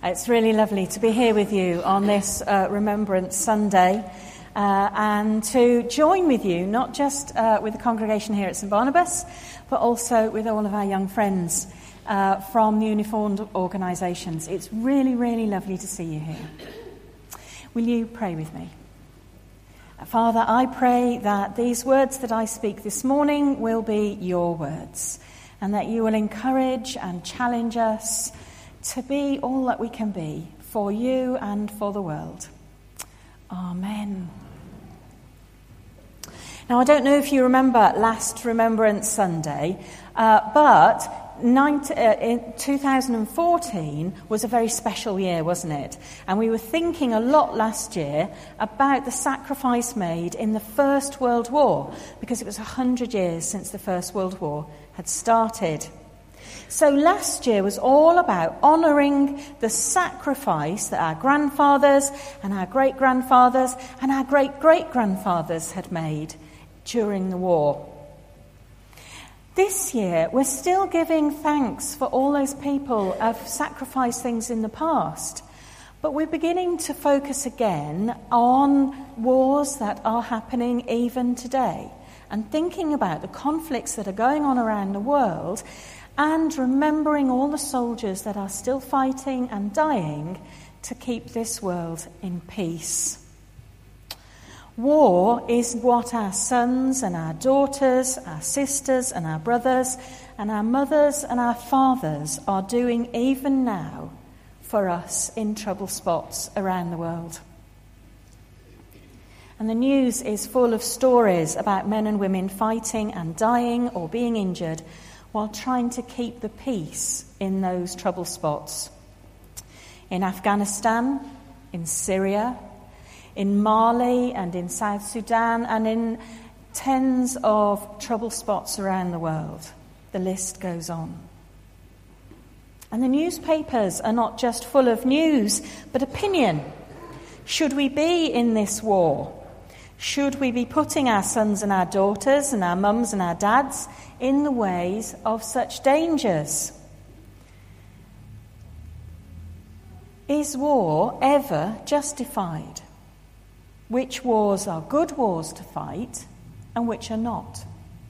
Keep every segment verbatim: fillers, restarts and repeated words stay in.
It's really lovely to be here with you on this uh, Remembrance Sunday uh, and to join with you, not just uh, with the congregation here at St Barnabas, but also with all of our young friends uh, from the uniformed organisations. It's really, really lovely to see you here. Will you pray with me? Father, I pray that these words that I speak this morning will be your words, and that you will encourage and challenge us to be all that we can be for you and for the world. Amen. Now, I don't know if you remember last Remembrance Sunday, uh, but nineteen, uh, in two thousand fourteen was a very special year, wasn't it? And we were thinking a lot last year about the sacrifice made in the First World War, because it was one hundred years since the First World War had started. So last year was all about honouring the sacrifice that our grandfathers and our great-grandfathers and our great-great-grandfathers had made during the war. This year, we're still giving thanks for all those people who have sacrificed things in the past, but we're beginning to focus again on wars that are happening even today and thinking about the conflicts that are going on around the world and remembering all the soldiers that are still fighting and dying to keep this world in peace. War is what our sons and our daughters, our sisters and our brothers, and our mothers and our fathers are doing even now for us in trouble spots around the world. And the news is full of stories about men and women fighting and dying or being injured while trying to keep the peace in those trouble spots. In Afghanistan, in Syria, in Mali and in South Sudan, and in tens of trouble spots around the world. The list goes on. And the newspapers are not just full of news, but opinion. Should we be in this war? Should we be putting our sons and our daughters and our mums and our dads in the ways of such dangers? Is war ever justified? Which wars are good wars to fight and which are not?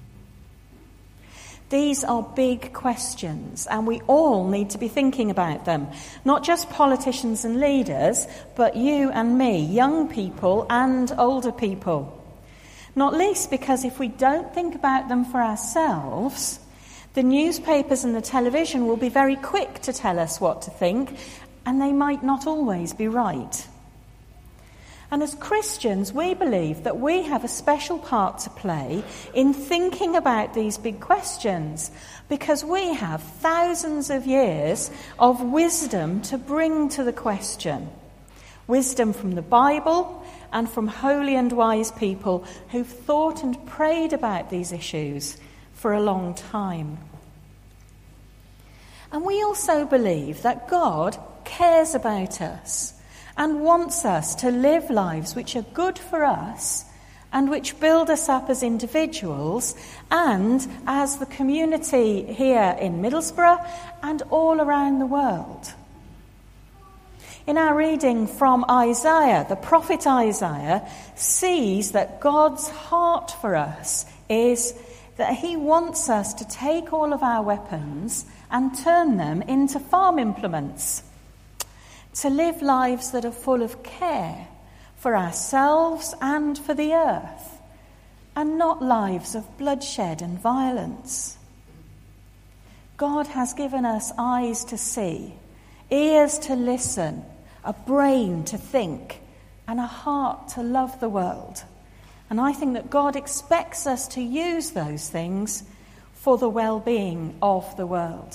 These are big questions, and we all need to be thinking about them. Not just politicians and leaders, but you and me, young people and older people. Not least because if we don't think about them for ourselves, the newspapers and the television will be very quick to tell us what to think, and they might not always be right. And as Christians, we believe that we have a special part to play in thinking about these big questions, because we have thousands of years of wisdom to bring to the question. Wisdom from the Bible and from holy and wise people who've thought and prayed about these issues for a long time. And we also believe that God cares about us and wants us to live lives which are good for us and which build us up as individuals and as the community here in Middlesbrough and all around the world. In our reading from Isaiah, the prophet Isaiah sees that God's heart for us is that he wants us to take all of our weapons and turn them into farm implements, to live lives that are full of care for ourselves and for the earth, and not lives of bloodshed and violence. God has given us eyes to see, ears to listen, a brain to think, and a heart to love the world. And I think that God expects us to use those things for the well-being of the world.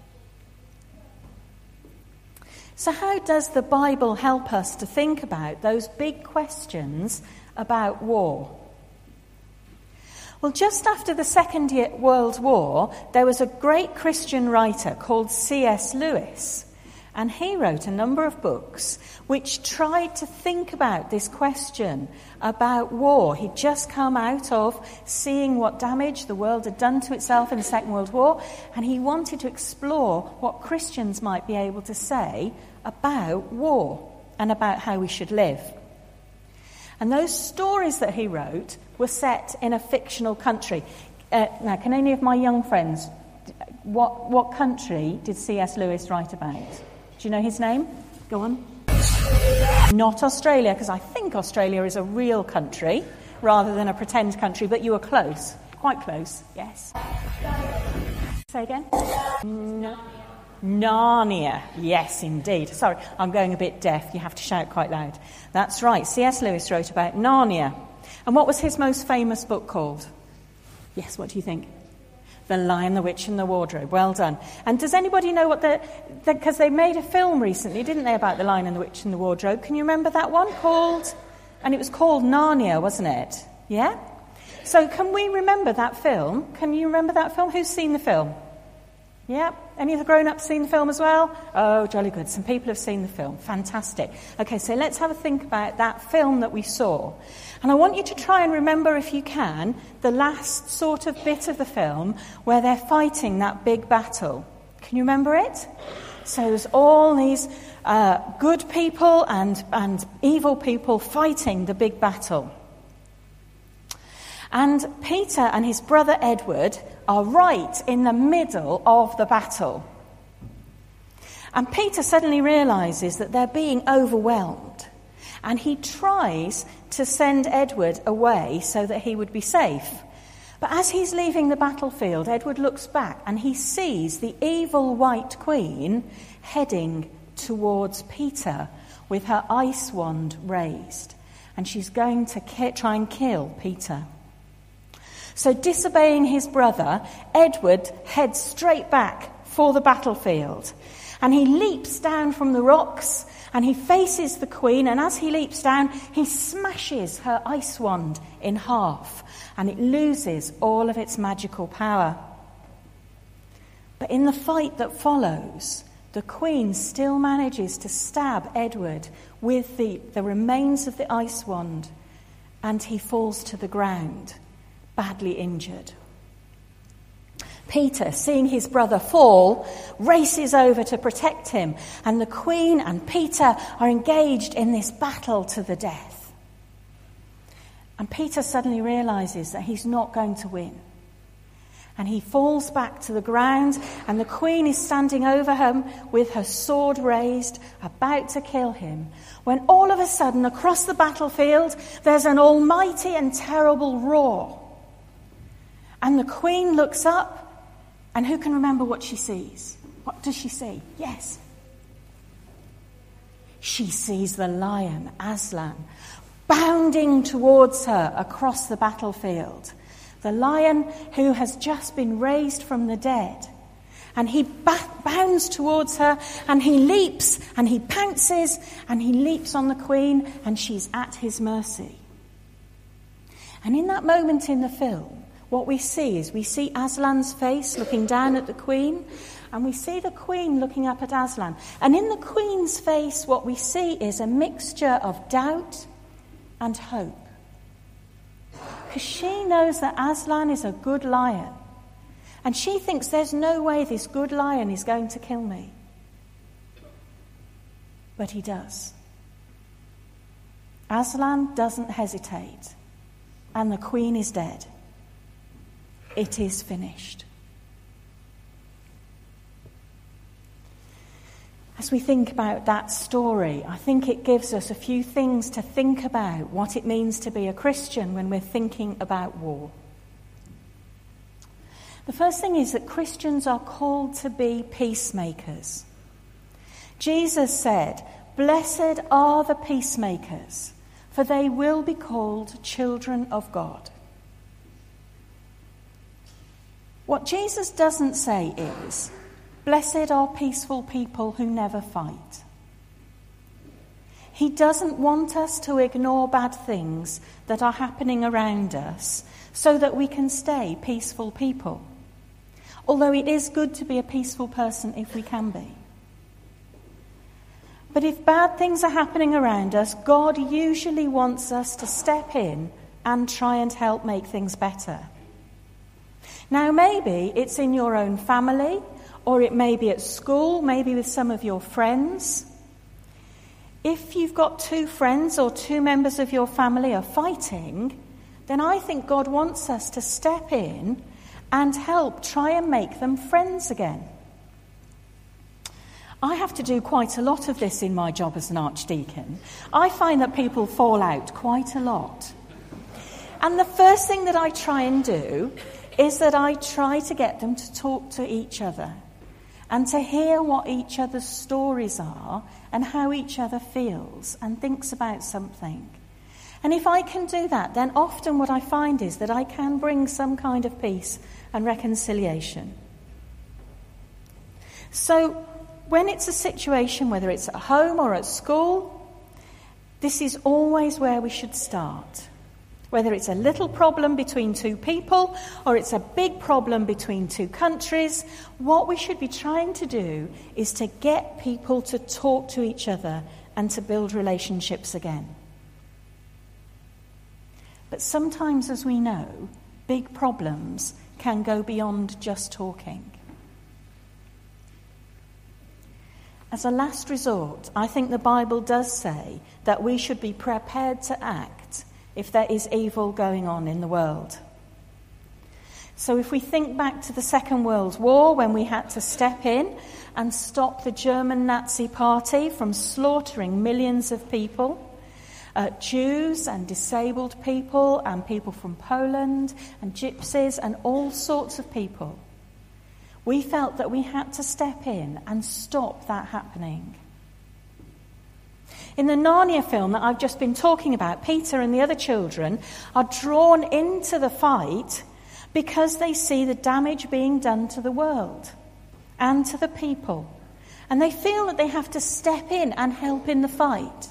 So how does the Bible help us to think about those big questions about war? Well, just after the Second World War, there was a great Christian writer called C S Lewis. And he wrote a number of books which tried to think about this question about war. He'd just come out of seeing what damage the world had done to itself in the Second World War, and he wanted to explore what Christians might be able to say about war and about how we should live. And those stories that he wrote were set in a fictional country. Uh, now, can any of my young friends, what what country did C S Lewis write about? Do you know his name? Go on. Not Australia, because I think Australia is a real country rather than a pretend country, but you were close. Quite close, yes. Say again? No. Narnia. Yes, indeed. Sorry, I'm going a bit deaf. You have to shout quite loud. That's right. C S Lewis wrote about Narnia. And what was his most famous book called? Yes, what do you think? The Lion, the Witch and the Wardrobe. Well done. And does anybody know what the... Because the, they made a film recently, didn't they, about The Lion and the Witch and the Wardrobe? Can you remember that one? Called... And it was called Narnia, wasn't it? Yeah? So can we remember that film? Can you remember that film? Who's seen the film? Yeah? Any of the grown-ups seen the film as well? Oh, jolly good. Some people have seen the film. Fantastic. Okay, so let's have a think about that film that we saw. And I want you to try and remember, if you can, the last sort of bit of the film where they're fighting that big battle. Can you remember it? So there's all these uh, good people and, and evil people fighting the big battle. And Peter and his brother Edward are right in the middle of the battle. And Peter suddenly realises that they're being overwhelmed. And he tries to send Edward away so that he would be safe. But as he's leaving the battlefield, Edward looks back and he sees the evil White Queen heading towards Peter with her ice wand raised. And she's going to ki- try and kill Peter. So disobeying his brother, Edward heads straight back for the battlefield. And he leaps down from the rocks and he faces the Queen, and as he leaps down, he smashes her ice wand in half, and it loses all of its magical power. But in the fight that follows, the Queen still manages to stab Edward with the, the remains of the ice wand, and he falls to the ground, badly injured. Peter, seeing his brother fall, races over to protect him, and the Queen and Peter are engaged in this battle to the death. And Peter suddenly realises that he's not going to win. And he falls back to the ground, and the Queen is standing over him with her sword raised, about to kill him, when all of a sudden, across the battlefield, there's an almighty and terrible roar. And the Queen looks up, and who can remember what she sees? What does she see? Yes. She sees the lion, Aslan, bounding towards her across the battlefield. The lion who has just been raised from the dead. And he ba- bounds towards her, and he leaps, and he pounces, and he leaps on the Queen, and she's at his mercy. And in that moment in the film, what we see is we see Aslan's face looking down at the Queen, and we see the Queen looking up at Aslan. And in the Queen's face, what we see is a mixture of doubt and hope. Because she knows that Aslan is a good lion, and she thinks there's no way this good lion is going to kill me. But he does. Aslan doesn't hesitate, and the Queen is dead. It is finished. As we think about that story, I think it gives us a few things to think about what it means to be a Christian when we're thinking about war. The first thing is that Christians are called to be peacemakers. Jesus said, "Blessed are the peacemakers, for they will be called children of God." What Jesus doesn't say is, "Blessed are peaceful people who never fight." He doesn't want us to ignore bad things that are happening around us so that we can stay peaceful people. Although it is good to be a peaceful person if we can be. But if bad things are happening around us, God usually wants us to step in and try and help make things better. Now, maybe it's in your own family, or it may be at school, maybe with some of your friends. If you've got two friends or two members of your family are fighting, then I think God wants us to step in and help try and make them friends again. I have to do quite a lot of this in my job as an archdeacon. I find that people fall out quite a lot. And the first thing that I try and do is that I try to get them to talk to each other and to hear what each other's stories are and how each other feels and thinks about something. And if I can do that, then often what I find is that I can bring some kind of peace and reconciliation. So when it's a situation, whether it's at home or at school, this is always where we should start. Whether it's a little problem between two people or it's a big problem between two countries, what we should be trying to do is to get people to talk to each other and to build relationships again. But sometimes, as we know, big problems can go beyond just talking. As a last resort, I think the Bible does say that we should be prepared to act if there is evil going on in the world. So if we think back to the Second World War, when we had to step in and stop the German Nazi Party from slaughtering millions of people, uh, Jews and disabled people and people from Poland and gypsies and all sorts of people, we felt that we had to step in and stop that happening. In the Narnia film that I've just been talking about, Peter and the other children are drawn into the fight because they see the damage being done to the world and to the people. And they feel that they have to step in and help in the fight.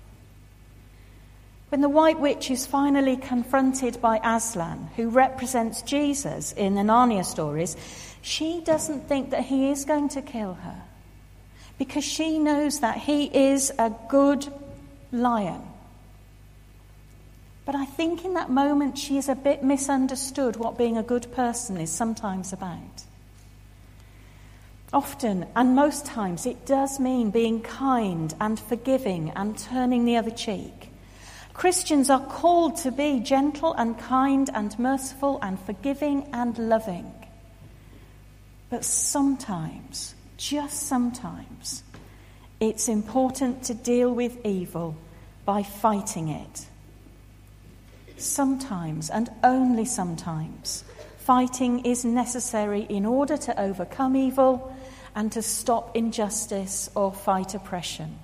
When the White Witch is finally confronted by Aslan, who represents Jesus in the Narnia stories, she doesn't think that he is going to kill her, because she knows that he is a good lion. But I think in that moment she is a bit misunderstood what being a good person is sometimes about. Often, and most times, it does mean being kind and forgiving and turning the other cheek. Christians are called to be gentle and kind and merciful and forgiving and loving. But sometimes, just sometimes, it's important to deal with evil by fighting it. Sometimes, and only sometimes, fighting is necessary in order to overcome evil and to stop injustice or fight oppression.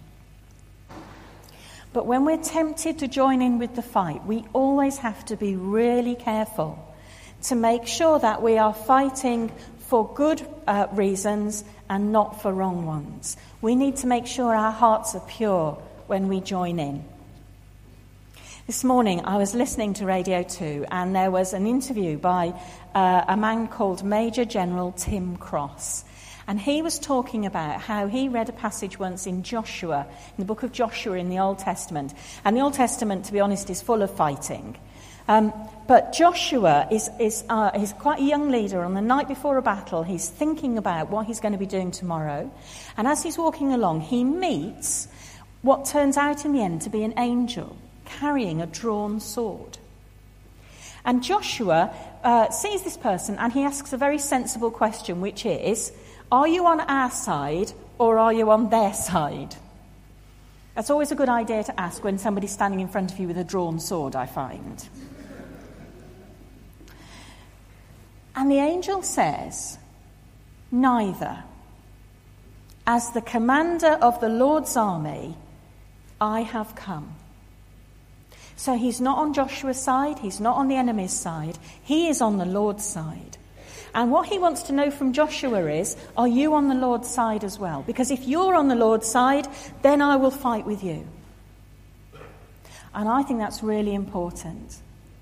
But when we're tempted to join in with the fight, we always have to be really careful to make sure that we are fighting for good uh, reasons and not for wrong ones. We need to make sure our hearts are pure when we join in. This morning I was listening to Radio two and there was an interview by uh, a man called Major General Tim Cross. And he was talking about how he read a passage once in Joshua, in the book of Joshua in the Old Testament. And the Old Testament, to be honest, is full of fighting. Um, but Joshua is, is uh, he's quite a young leader. On the night before a battle, he's thinking about what he's going to be doing tomorrow. And as he's walking along, he meets what turns out in the end to be an angel carrying a drawn sword. And Joshua uh, sees this person and he asks a very sensible question, which is, are you on our side or are you on their side? That's always a good idea to ask when somebody's standing in front of you with a drawn sword, I find. And the angel says, neither. As the commander of the Lord's army, I have come. So he's not on Joshua's side, he's not on the enemy's side, he is on the Lord's side. And what he wants to know from Joshua is, are you on the Lord's side as well? Because if you're on the Lord's side, then I will fight with you. And I think that's really important.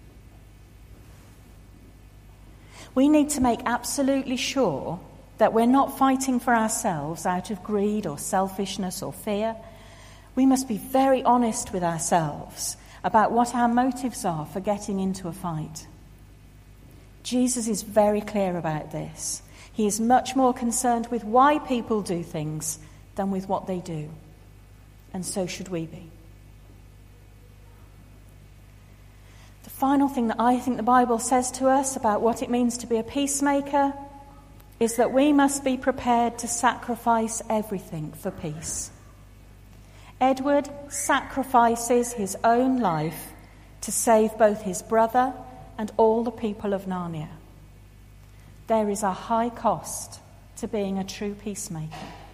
We need to make absolutely sure that we're not fighting for ourselves out of greed or selfishness or fear, We must be very honest with ourselves about what our motives are for getting into a fight. Jesus is very clear about this. He is much more concerned with why people do things than with what they do. And so should we be. The final thing that I think the Bible says to us about what it means to be a peacemaker is that we must be prepared to sacrifice everything for peace. Edward sacrifices his own life to save both his brother and all the people of Narnia. There is a high cost to being a true peacemaker.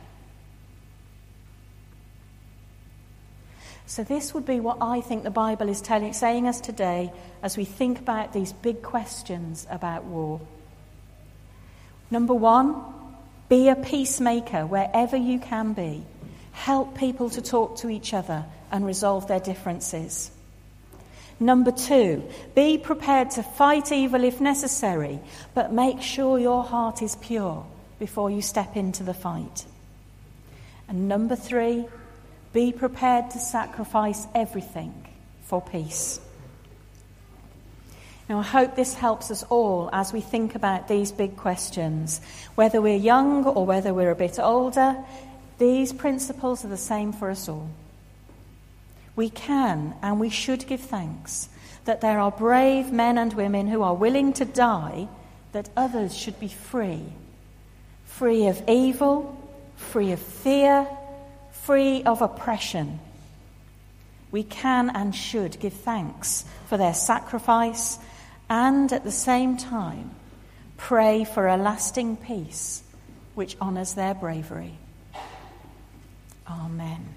So this would be what I think the Bible is telling, saying us today as we think about these big questions about war. Number one, be a peacemaker wherever you can be. Help people to talk to each other and resolve their differences. Number two, be prepared to fight evil if necessary, but make sure your heart is pure before you step into the fight. And number three, be prepared to sacrifice everything for peace. Now, I hope this helps us all as we think about these big questions. Whether we're young or whether we're a bit older, these principles are the same for us all. We can and we should give thanks that there are brave men and women who are willing to die, that others should be free. Free of evil, free of fear, free of oppression. We can and should give thanks for their sacrifice and at the same time pray for a lasting peace which honours their bravery. Amen.